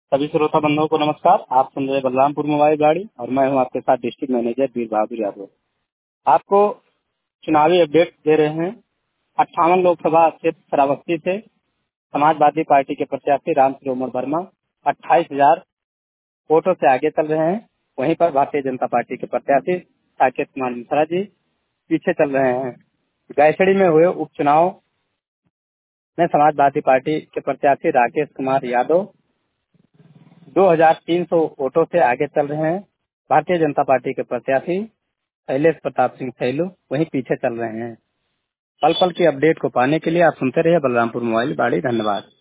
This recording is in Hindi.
सभी श्रोता बंधुओं को नमस्कार। आप सुन रहे बलरामपुर मोबाइल गाड़ी और मैं हूं आपके साथ डिस्ट्रिक्ट मैनेजर वीर बहादुर यादव। आपको चुनावी अपडेट दे रहे हैं। 58 लोकसभा क्षेत्र श्रावस्ती से समाजवादी पार्टी के प्रत्याशी राम सिरोमण वर्मा 28,000 वोटों से आगे चल रहे हैं। वहीं पर भारतीय जनता पार्टी के प्रत्याशी साकेत कुमार मिश्रा जी पीछे चल रहे हैं। गायसड़ी में हुए उपचुनाव में समाजवादी पार्टी के प्रत्याशी राकेश कुमार यादव 2,300 वोटों से आगे चल रहे हैं। भारतीय जनता पार्टी के प्रत्याशी शैलेश प्रताप सिंह सैलू वहीं पीछे चल रहे हैं। पल पल की अपडेट को पाने के लिए आप सुनते रहिए बलरामपुर मोबाइल गाड़ी। धन्यवाद।